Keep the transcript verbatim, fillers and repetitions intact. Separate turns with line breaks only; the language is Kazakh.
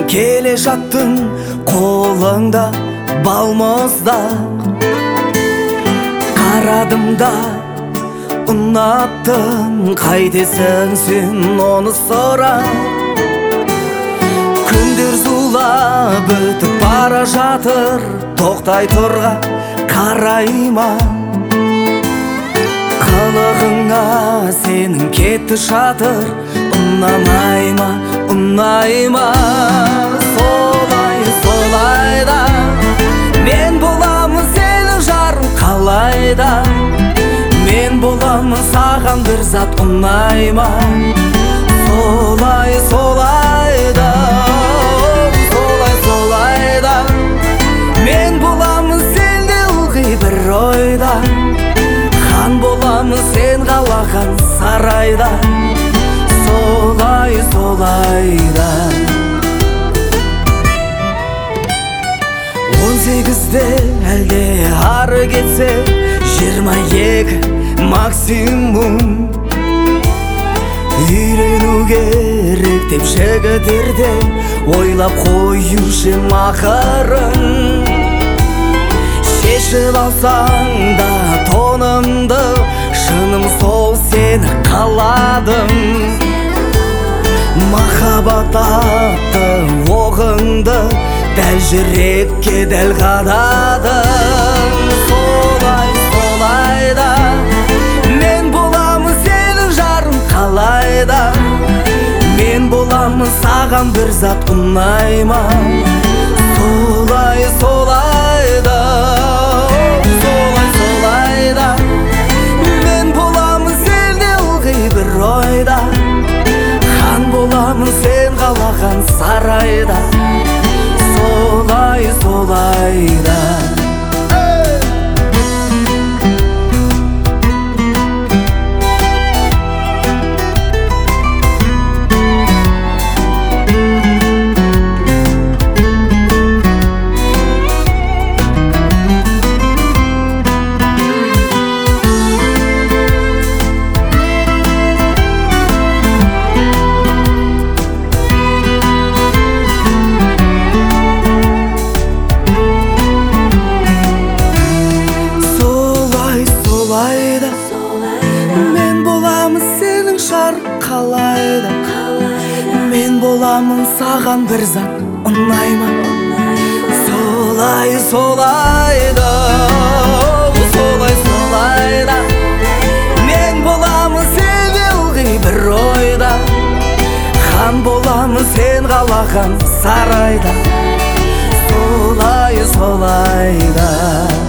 келе жаттың қолыңда балмұздақ. Қарадым да ұнаттым, қайтесің сен оны сұрап. Күндер зулап өтіп бара жатыр, тоқтай тұрға қарайма. Қылығыңа сенің кетті жатыр, ұнамай ма, ұнай ма? Солай, солай да мен боламын сенің жарың қалайда. Мен боламын саған бір зат ұнай ма? Солай, солай да, солай, солай да мен боламын сенде ылғи бір ойда. Хан боламын сен қалаған сарайда. Солай, солай да. Он сегізде әлде ары кетсе, жиырма екі максимум. Үйрену керек деп жігіттерде ойлап қоюшы мақырын. Шешіп алсаң да тонымды, шыным сол сені қаладым. Махаббат атты оғыңды дәл жүрекке дәл қададым. Солай, солай да мен боламын сенің жарың қалайда. Мен боламын саған бір зат ұнай ма? Солай, солай да, солай, солай да мен боламын сенде ылғи бір ойда. Хан боламын сен қалаған сарайда. Солай, солай да. Мен боламын сенің жарың қалайда. Мен боламын саған бір зат ұнай ма? Солай, солай да, солай, солай да мен боламын сенде ылғи бір ойда. Хан боламын сен қалаған сарайда. Солай, солай да.